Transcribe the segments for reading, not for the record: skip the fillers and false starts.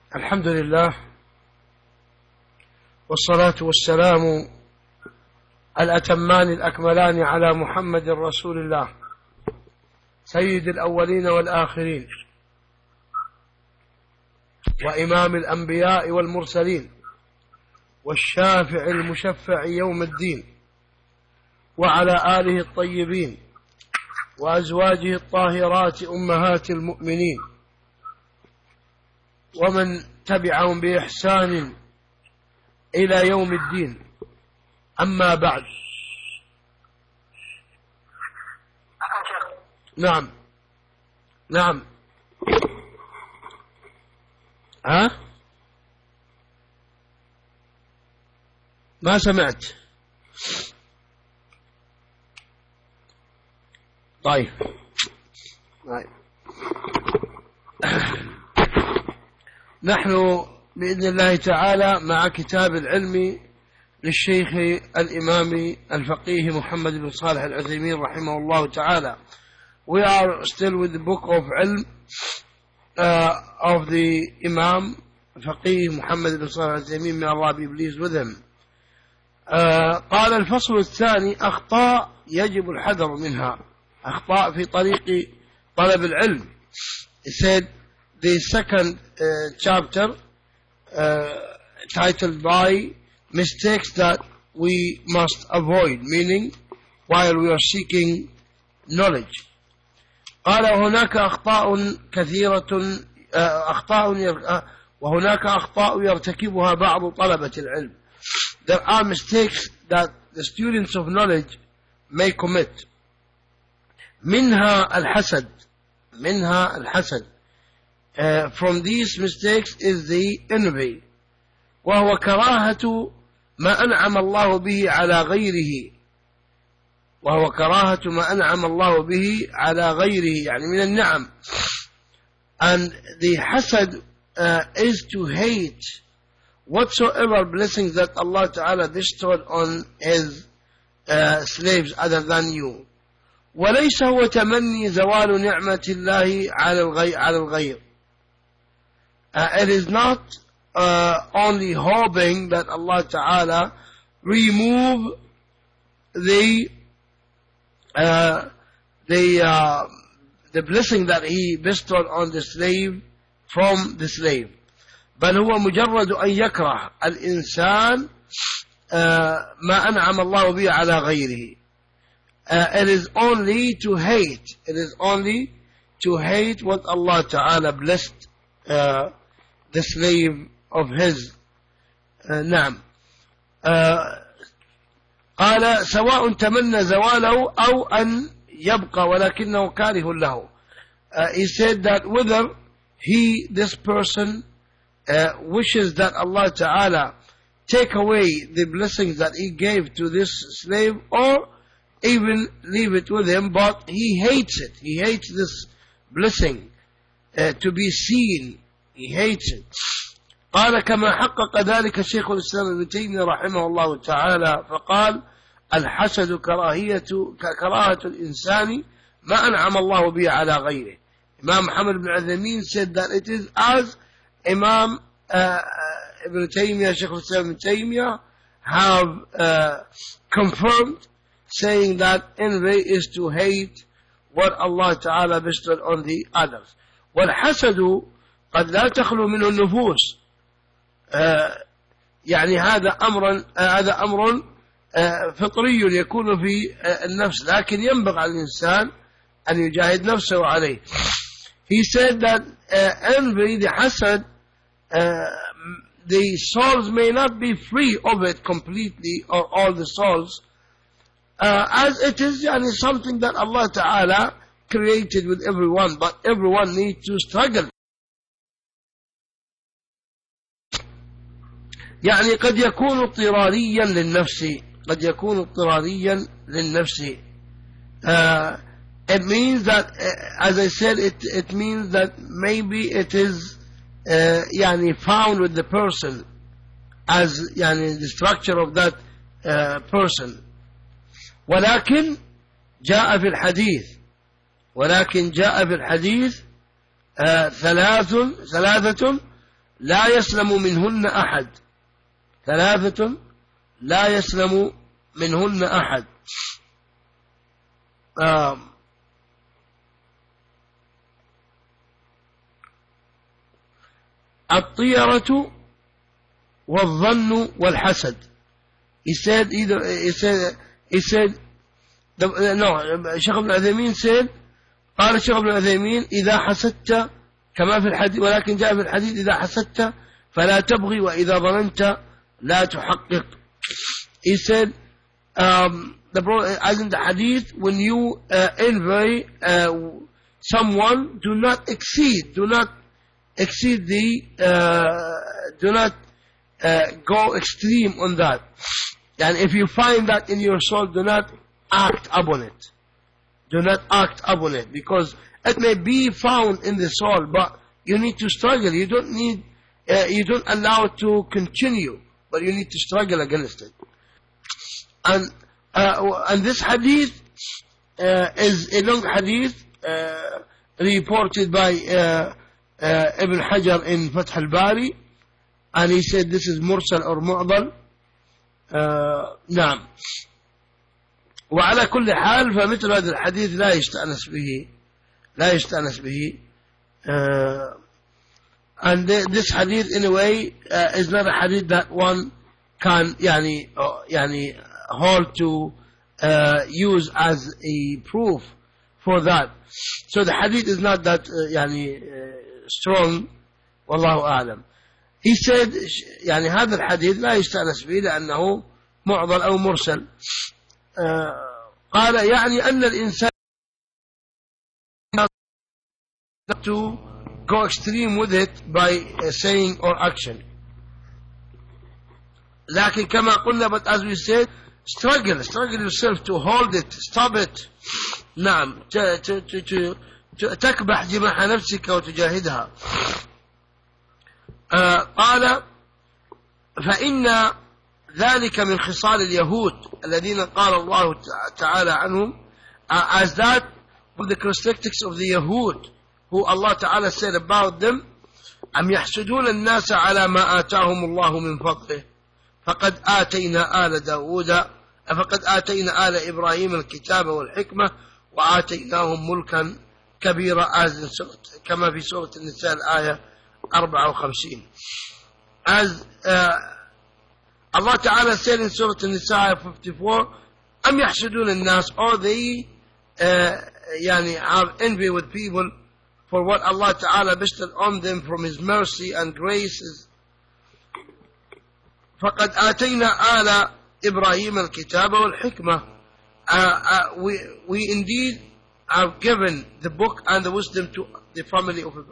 الحمد لله والصلاة والسلام الأتمان الأكملان على محمد رسول الله سيد الأولين والآخرين وإمام الأنبياء والمرسلين والشافع المشفع يوم الدين، وعلى آله الطيبين وأزواجه الطاهرات أمهات المؤمنين ومن تبعهم بإحسان إلى يوم الدين. أما بعد. نعم ما سمعت. طيب نحن بإذن الله تعالى مع كتاب العلم للشيخ الإمام الفقيه محمد بن صالح العثيمين رحمه الله تعالى. We are still with the book of علم of the Imam الفقيه محمد بن صالح العثيمين, may Allah be pleased with him. قال الفصل الثاني: أخطاء يجب الحذر منها. أخطاء في طريق طلب العلم. He said the second chapter titled by mistakes that we must avoid, meaning while we are seeking knowledge. قال هناك أخطاء كثيرة وهناك أخطاء يرتكبها بعض طلبة العلم. There are mistakes that the students of knowledge may commit. منها الحسد. From these mistakes is the envy, وهو كراهة ما أنعم الله به على غيره. يعني من النعم. And the hasad is to hate whatsoever blessings that Allah Ta'ala bestowed on His slaves other than you. وليس هو تمني زوال نعمة الله على الغير. It is not only hoping that Allah Ta'ala remove the blessing that He bestowed on the slave from the slave. بل هو مجرد أن يكره الإنسان ما أنعم الله به على غيره. It is only to hate what Allah Ta'ala blessed the slave of his. نعم. قال سواء تمنى زواله أو أن يبقى ولكنه كاره له. He said that whether this person wishes that Allah Ta'ala take away the blessings that He gave to this slave or even leave it with him, but he hates it. He hates this blessing to be seen. He hates it. قال كما حقق ذلك شيخ الإسلام ابن تيمية رحمه الله تعالى فقال الحسد كراهة الإنسان ما أنعم الله به على غيره. Imam Muhammad ibn Uthaymeen said that it is as Imam Ibn Taymiyyah, Shaykh al-Islam Ibn Taymiyyah have confirmed, saying that envy is to hate what Allah Ta'ala bestowed on the others. والحسد قد لا تخلو منه النفوس. يعني هذا أمر فطري يكون في النفس، لكن ينبغي على الإنسان أن يجاهد نفسه عليه. He said that envy, the hasad, the souls may not be free of it completely, or all the souls, as it is something that Allah Ta'ala created with everyone, but everyone needs to struggle. يعني قد يكون اضطراريا للنفس. It means that, as I said, it means that maybe it is found with the person as the structure of that person. ولكن جاء في الحديث ثلاثة لا يسلم منهن أحد. ثلاثة لا يسلم منهن أحد. الطيرة والظن والحسد. He said either, he said no, Shaykh ibn Uthaymeen said, قال الشيخ ابن عثيمين إذا حسدت كما في الحديث، ولكن جاء في الحديث إذا حسدت فلا تبغي وإذا ظننت لا تحقق. He said, as in the hadith, when you envy someone, do not exceed the, do not go extreme on that. And if you find that in your soul, do not act upon it. Do not act upon it, because it may be found in the soul, but you need to struggle. You don't need, you don't allow it to continue, but you need to struggle against it. And this hadith is a long hadith reported by Ibn Hajar in Fath al-Bari, and he said this is mursal or mu'dal. نعم. وعلى كل حال فمثل هذا الحديث لا يستأنس به. And this hadith in a way is not a hadith that one can يعني hold to use as a proof for that. So the hadith is not that يعني strong. والله أعلم. He said يعني هذا الحديث لا يستأنس به لأنه معضل أو مرسل. قال يعني أن الإنسان to go extreme with it by saying or action. لكن كما قلنا, but as we said, struggle yourself to hold it, stop it. نعم, تكبح جماح نفسك وتجاهدها. قال فإن ذلك من خصال اليهود الذين قال الله تعالى عنهم, as that of the characteristics of the Yahud who Allah Ta'ala said about them, أم يحسدون الناس على ما آتاهم الله من فضله فقد آتينا آل إبراهيم الكتاب والحكمة وآتيناهم ملكا كبيرا, كما في سورة النساء الآية 54. As Allah Ta'ala said in Surah An-Nisa 54, أم يحسدون الناس, or they يعني have envy with people for what Allah Ta'ala bestowed on them from His mercy and graces. فقد آتينا آل إبراهيم الكتاب والحكمة. We indeed have given the book and the wisdom to the family of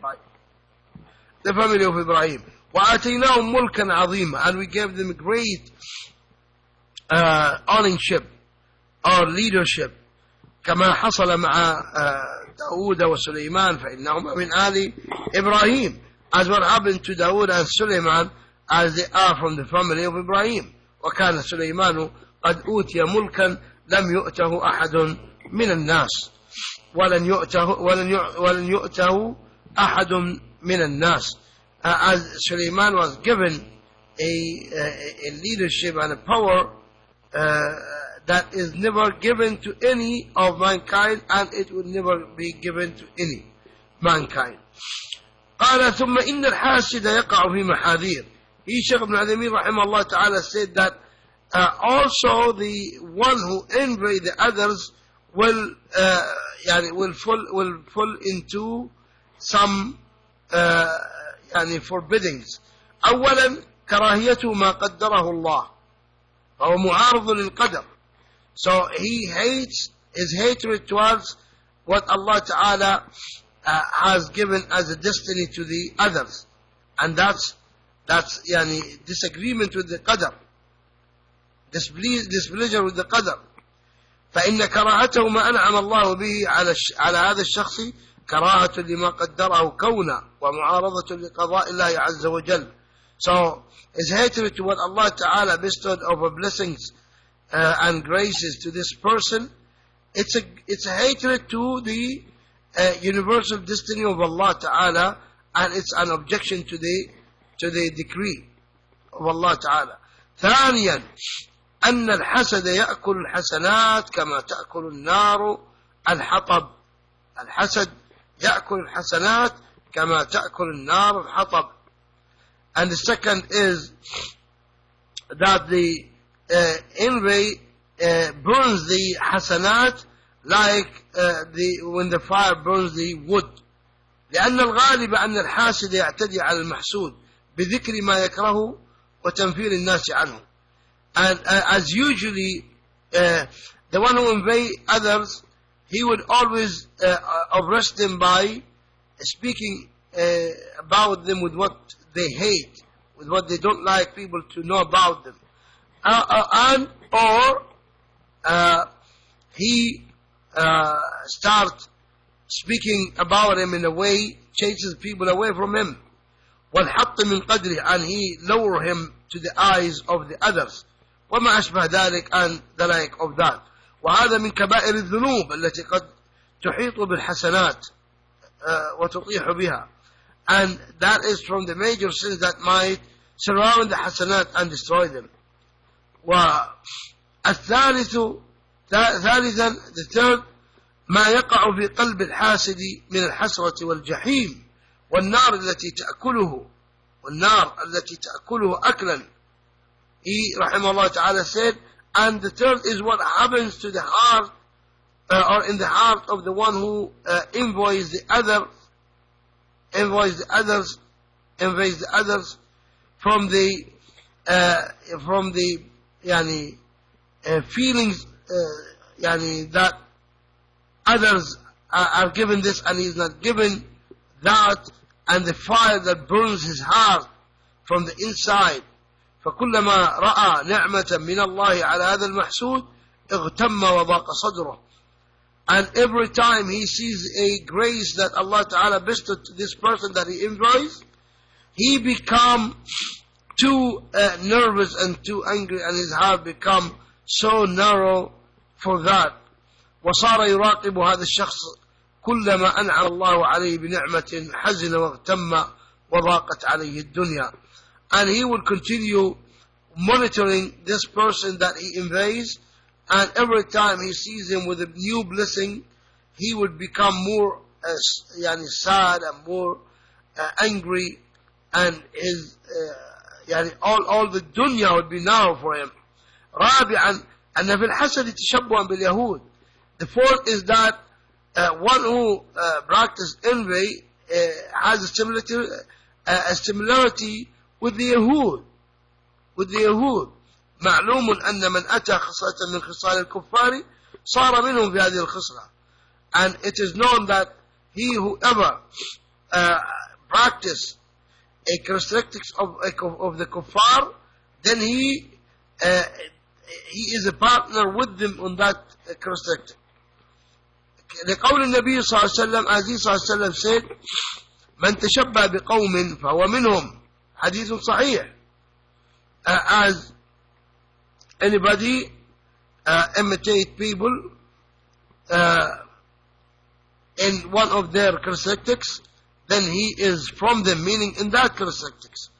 Ibrahim. وآتيناهم ملكا عظيما, and we gave them great ownership or leadership, كما حصل مع داود وسليمان فإنهما من آل إبراهيم, as what happened to Dawood and Suleiman, as they are from the family of Ibrahim. وكان سليمان قد أوتي ملكا لم يؤته أحد من الناس ولن يؤته أحد من الناس. As Suleiman was given a leadership and a power that is never given to any of mankind, and it will never be given to any mankind. قال ثم إن الحاسد يقع في محاذير. He, Shaykh ibn Uthaymeen rahimahullah ta'ala, said that also the one who envy the others will fall into some يعني forbiddings. أولا كراهيته ما قدره الله فهو معارض للقدر. So he hates, his hatred towards what Allah Ta'ala has given as a destiny to the others, and that's يعني disagreement with the qadar, displeasure with the qadar. فإن كراهته ما أنعم الله به على هذا الشخص كراهة لما قدره كونه ومعارضة لقضاء الله عز وجل. So his hatred to what Allah Ta'ala bestowed over blessings and graces to this person, it's a hatred to the universal destiny of Allah Ta'ala, and it's an objection to the to the decree of Allah Ta'ala. ثانيا أن الحسد يأكل الحسنات كما تأكل النار الحطب. الحسد يأكل الحسنات كما تأكل النار الحطب. And the second is that the envy burns the hasanat like when the fire burns the wood. لأن الغالب أن الحاسد يعتدي على المحسود بذكر ما يكره وتنفير الناس عنه. And as usually the one who envy others, he would always arrest them by speaking about them with what they hate, with what they don't like people to know about them. Or he starts speaking about him in a way chases people away from him. وَالْحَطِّ مِنْ قَدْرِهِ, and he lower him to the eyes of the others. وما أشبه ذلك, and the like of that. وهذا من كبائر الذنوب التي قد تحيط بالحسنات وتطيح بها. And that is from the major sins that might surround the hasanat and destroy them. والثالث ثالثا, the third, ما يقع في قلب الحاسد من الحسرة والجحيم والنار التي تأكله أكلا. He rahimahullah ta'ala said, and the third is what happens to the heart or in the heart of the one who envies the others from the feelings that others are given this and he is not given that, and the fire that burns his heart from the inside. فكلما رأى نعمة من الله على هذا المحسود اغتم وضاق صدره. And every time he sees a grace that Allah Ta'ala bestowed to this person that he enjoys, he becomes too nervous and too angry, and his heart becomes so narrow for that. وصار يراقب هذا الشخص كلما أنعم الله عليه بنعمة حزن واغتم وضاقت عليه الدنيا. And he will continue monitoring this person that he envies, and every time he sees him with a new blessing, he would become more sad and more angry, and his all the dunya would be narrow for him. رابعا أن في الحسد تشبها باليهود. The fourth is that one who practices envy has a similarity with the Yahud. معلوم أن من أتى خصلة من خصال الكفار صار منهم في هذه الخصلة. And it is known that whoever practice a characteristics of the kuffar, then he is a partner with them on that characteristic. لقول النبي صلى الله عليه وسلم, as he صلى الله عليه وسلم said, من تشبه بقوم فهو منهم. حديث صحيح. As anybody imitate people in one of their characteristics, then he is from them, meaning in that characteristics.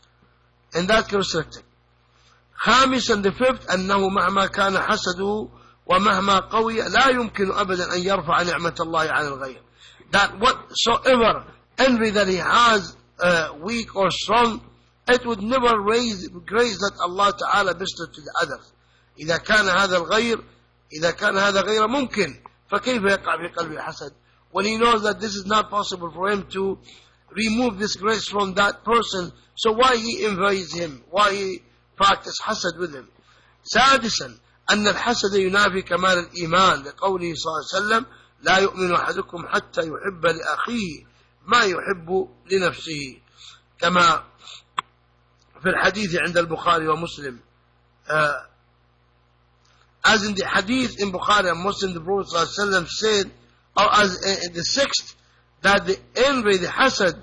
خامسا, the fifth, أنه مهما كان حسده ومهما قوي لا يمكن أبدا أن يرفع نعمة الله على الغير. That whatsoever envy that he has, weak or strong, it would never raise grace that Allah Ta'ala bestowed to the others. إذا كان هذا غير ممكن فكيف يقع في قلب الحسد. When he knows that this is not possible for him to remove this grace from that person, so why he envies him? Why he practice hasad with him? سادسا أن الحسد ينافي كمال الإيمان لقوله صلى الله عليه وسلم لا يؤمن أحدكم حتى يحب لأخيه ما يحب لنفسه, كما في الحديث عند البخاري ومسلم. As in the hadith in Bukhari and Muslim, the Prophet صلى الله عليه وسلم said, or as the sixth, that the envy, the hasad,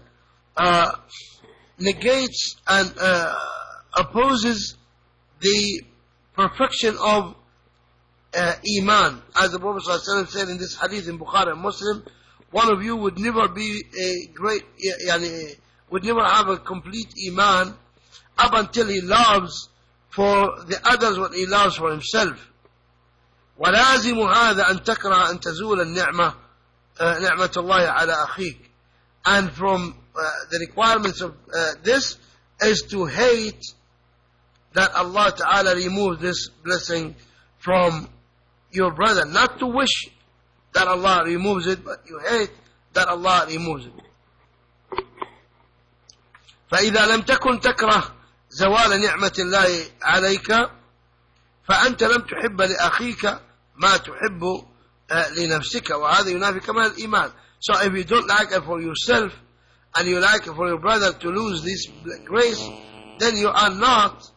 negates and opposes the perfection of iman. As the Prophet ﷺ said in this hadith in Bukhari and Muslim, one of you would never be a great, would never have a complete iman up until he loves for the others what he loves for himself. ولازم هذا أن تكره أن تزول النعمة نعمة الله على أخيك. And from the requirements of this is to hate that Allah Ta'ala removes this blessing from your brother. Not to wish that Allah removes it, but you hate that Allah removes it. فإذا لم تكن تكره زوال نعمة الله عليك فأنت لم تحب لأخيك ما تحب لنفسك وهذا ينافي كمال الإيمان. So if you don't like it for yourself and you like it for your brother to lose this grace, then you are not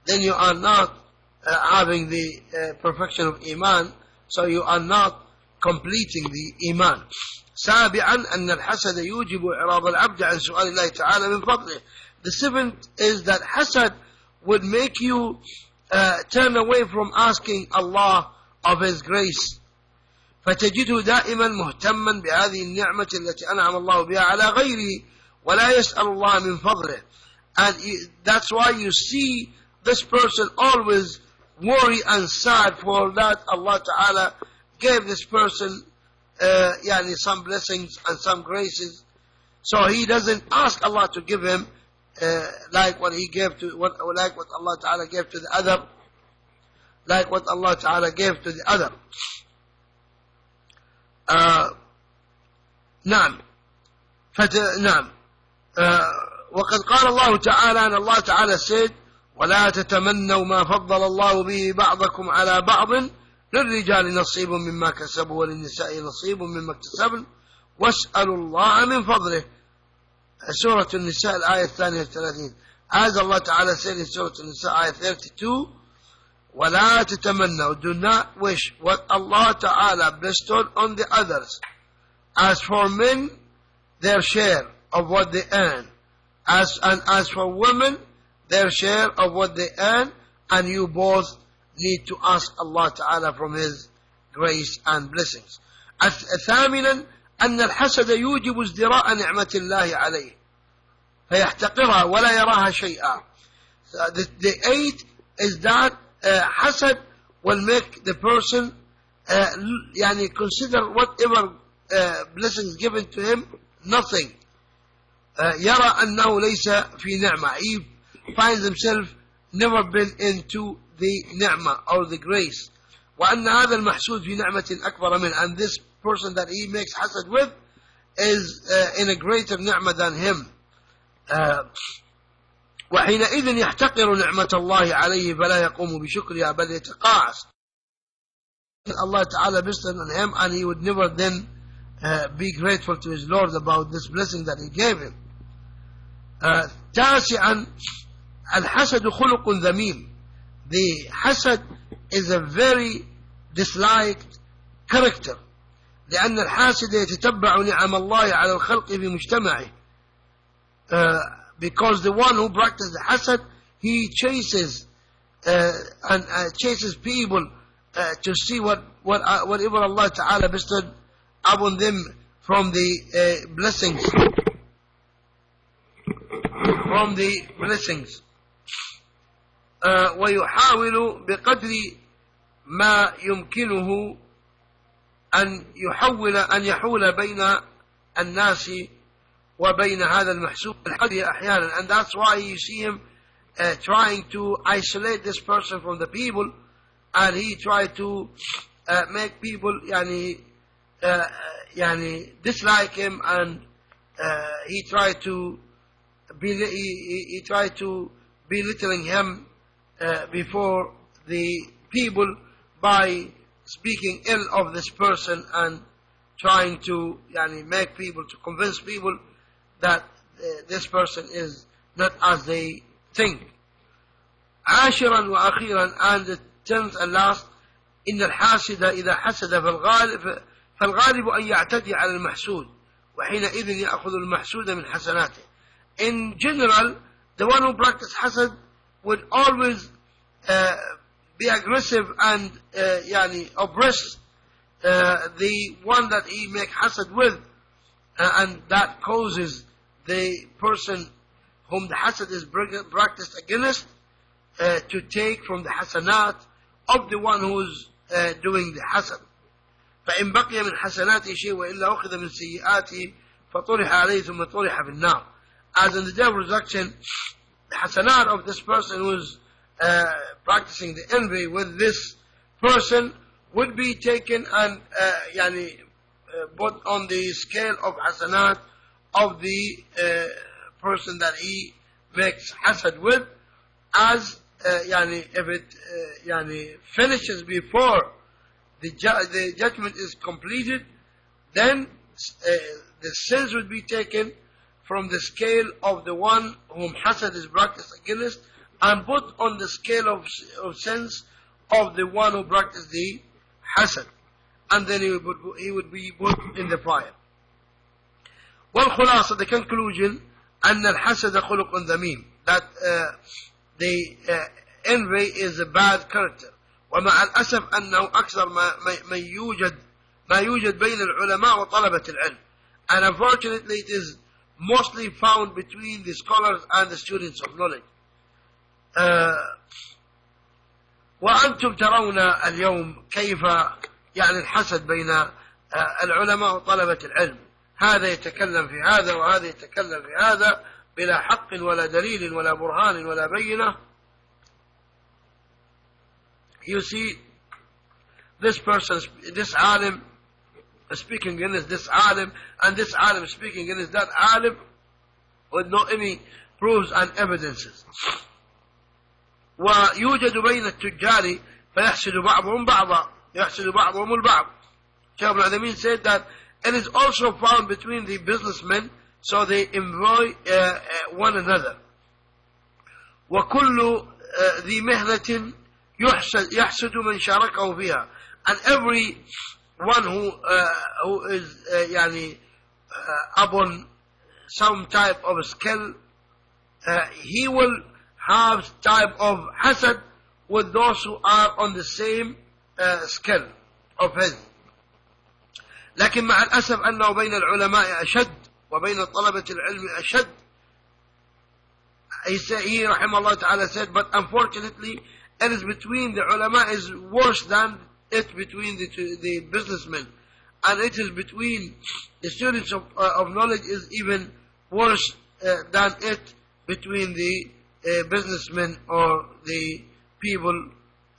having the perfection of Iman, so you are not completing the Iman. سابعا أن الحسد يوجب إعراض العبد عن سؤال الله تعالى من فضله. The seventh is that hasad would make you turn away from asking Allah of His grace. فتجده دائما مهتما بهذه النعمة التي أنعم الله بها على غيره ولا يسأل الله من فضله. And that's why you see this person always worry and sad for that Allah Ta'ala gave this person some blessings and some graces. So he doesn't ask Allah to give him like what he gave to like what Allah Ta'ala gave to the other, like what Allah Ta'ala gave to the other. نعم نعم وقد قال الله تعالى أن الله تعالى said ولا تتمنوا ما فضل الله به بعضكم على بعض للرجال نصيب مما كسبوا وللنساء نصيب مما اكتسبن واسألوا الله من فضله. سورة النساء الآية الثانية 30. As Allah Ta'ala said in Surah An-Nisa ayah 32, وَلَا تَتَمَنَّوا, do not wish what Allah Ta'ala bestowed on the others. As for men, their share of what they earn. As for women, their share of what they earn. And you both need to ask Allah Ta'ala from His grace and blessings. ثامنا أن الحسد يوجب ازدراء نعمة الله عليه فيحتقرها ولا يراها شيئا. The eighth is that hasad will make the person consider whatever blessings given to him nothing. يرى أنه ليس في نعمة. He finds himself never been into the ni'mah or the grace. وأن هذا المحسود في نعمة أكبر منه. And this person that he makes hasad with is in a greater ni'mah than him. وحينئذ يحتقر نعمة الله عليه فلا يقوم بشكرها بل يتقاعس. Allah Ta'ala bestowed on him and he would never then be grateful to his Lord about this blessing that he gave him. تاسعا الحسد خلق ذميم. The hasad is a very disliked character. لأن الحاسد يتتبع نعم الله على الخلق في مجتمعه. Because the one who practices the hasad, he chases chases people to see whatever Allah Ta'ala bestowed upon them from the blessings. ويحاول بقدر ما يمكنه أن يحول بين الناس وبين هذا المحسوب أحيانا. And that's why you see him trying to isolate this person from the people, and he tried to make people dislike him, and he tried to belittling him before the people by speaking ill of this person and trying to make people, to convince people that this person is not as they think. عاشرا وأخيرا, and the 10th and last, إن الحاسد إذا حسد فالغالب أن يعتدي على المحسود وحينئذ يأخذ المحسود من حسناته. In general, the one who practices hasad would always be aggressive and oppress the one that he make hasad with, and that causes the person whom the hasad is practiced against, to take from the hasanat of the one who's doing the hasad. فإن بقي من حسناته شيء وإلا أخذ من سيئاته فطرح عليه ثم طرح في النار. As in the day of resurrection, the hasanat of this person who is practicing the envy with this person would be taken and put on the scale of hasanat of the person that he makes hasad with, as if it finishes before the judgment is completed, then the sins would be taken from the scale of the one whom hasad is practiced against and put on the scale of sins of the one who practiced the hasad, and then he would be put in the fire. والخلاصة, the conclusion, أن الحسد خلق ذميم, that the envy is a bad character. ومع الأسف أنه أكثر ما يوجد بين العلماء وطلبة العلم. And unfortunately it is mostly found between the scholars and the students of knowledge. وأنتم ترون اليوم كيف الحسد بين العلماء وطلبة العلم. هذا يتكلم في هذا وهذا يتكلم في هذا بلا حق ولا دليل ولا برهان ولا بينة. You see, this person, this alim speaking against this alim, and this alim speaking against that alim with no any proofs and evidences. ويوجد بين التجار فيحسد بعضهم بعضا يحسد بعضهم البعض. Shaykh Ibn Uthaymeen said that it is also found between the businessmen, so they envy one another. وكل ذي مهنة يحسد من شاركه فيها, and every one who is upon some type of skill, he will have type of hasad with those who are on the same skill of his. لكن مع الأسف أنه بين العلماء أشد وبين طلبة العلم أشد. He rahimahullah ta'ala said, but unfortunately it is between the ulama is worse than it between the businessmen, and it is between the students of knowledge is even worse than it between the businessmen or the people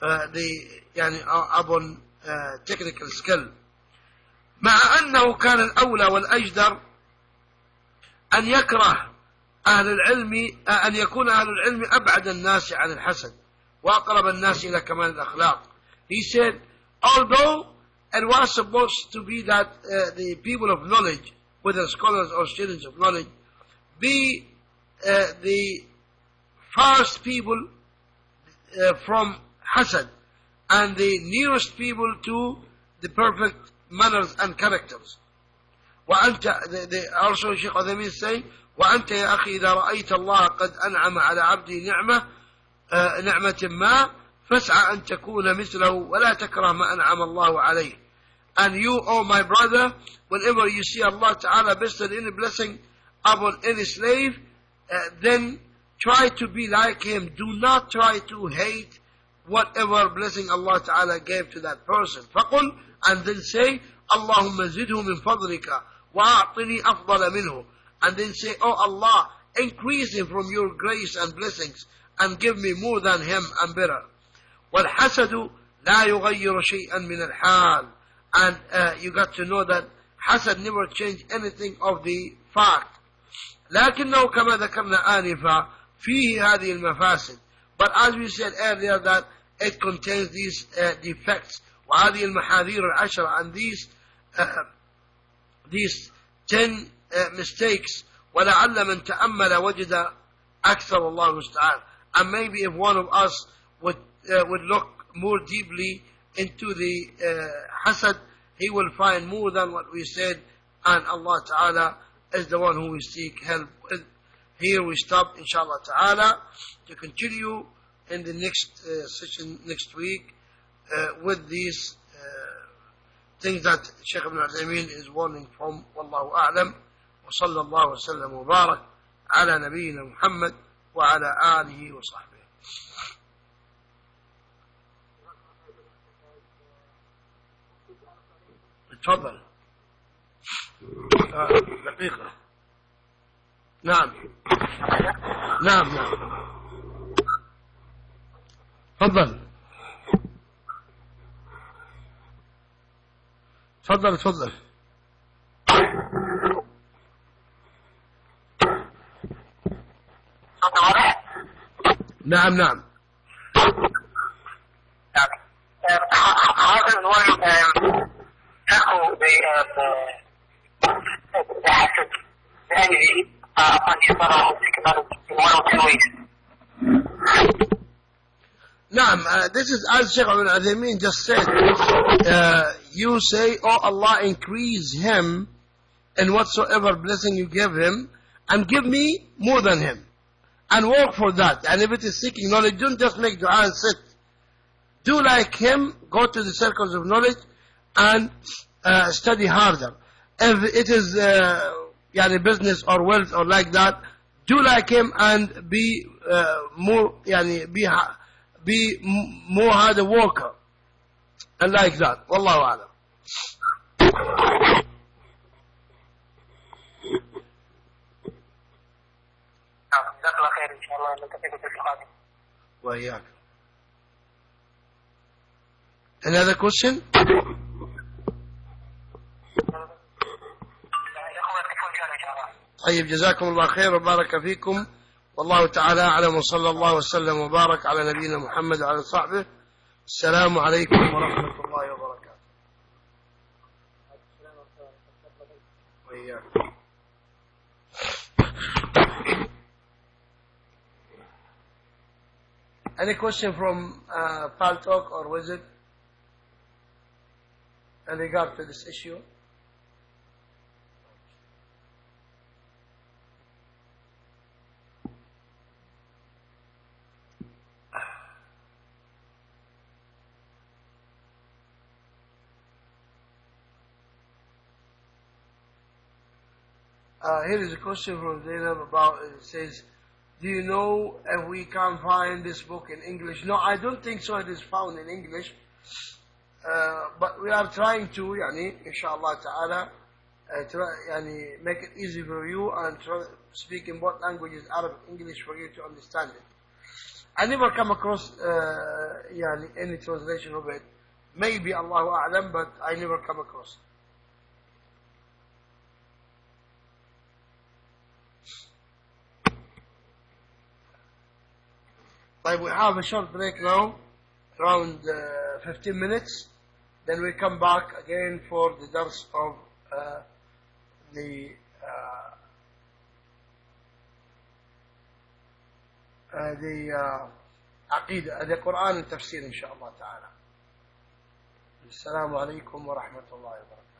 upon technical skill. مع أنه كان الأولى والأجدر أن يكره أهل العلم أن يكون أهل العلم أبعد الناس عن الحسد وأقرب الناس إلى كمال الأخلاق. He said, although it was supposed to be that the people of knowledge, whether scholars or students of knowledge, be the first people from hasad and the nearest people to the perfect manners and characters. وأنت, also Shaykh Uthaymeen say, وأنت يا أخي إذا رأيت الله قد أنعم على عبده نعمة ما فاسعى أن تكون مثله ولا تكره ما أنعم الله عليه. And you, oh my brother, whenever you see Allah Ta'ala bestowed any blessing upon any slave, then try to be like him. Do not try to hate whatever blessing Allah Ta'ala gave to that person. فقل, and then say, اللهم زده من فضلك وأعطني أفضل منه. And then say, oh Allah, increase him from your grace and blessings and give me more than him and better. والحسد لا يغير شيئا من الحال. And you got to know that hasad never change anything of the fact. لكنه كما ذكرنا آنفا فيه هذه المفاسد. But as we said earlier, that it contains these defects. وهذه المحاذير العشرة, and these 10 mistakes. ولعل من تأمل وجد أكثر الله المستعان. And maybe if one of us would look more deeply into the hasad, he will find more than what we said, and Allah Ta'ala is the one who we seek help with. Here we stop, inshallah Ta'ala, to continue in the next session next week with these things that Shaykh Ibn Uthaymeen is warning from. Wallahu a'lam. وصلى الله وسلم وبارك على نبينا محمد وعلى آله وصحبه. تفضل. دقيقة. نعم نعم نعم تفضل تفضل تفضل. نعم نعم. How does one tackle the hatred, the envy upon his brother who speak about it in one or two ways? Naam, this is as Shaykh Ibn Uthaymeen just said. You say, oh Allah, increase him in whatsoever blessing you give him, and give me more than him. And work for that. And if it is seeking knowledge, don't just make dua and sit. Do like him, go to the circles of knowledge, and study harder. If it is business or wealth or like that, do like him and be more hard worker. And like that. Wallahu a'lam. وإياك. Another question? طيب جزاكم الله خير وبارك فيكم والله تعالى أعلم وصلى الله وسلم وبارك على نبينا محمد وعلى صحبه. السلام عليكم ورحمة الله وبركاته. وإياكم. Any question from Paltalk or Wizard in regard to this issue? Here is a question from Zainab about, it says, do you know if we can find this book in English? No, I don't think so it is found in English. But we are trying to, inshallah ta'ala, make it easy for you and try to speak in both languages, Arabic, English, for you to understand it. I never come across any translation of it. Maybe Allahu A'lam, but I never come across it. We have a short break now, around 15 minutes. Then we come back again for the dars of the Aqidah, the Quran and Tafsir, inshallah ta'ala. Assalamu alaikum wa rahmatullahi wa barakatuh.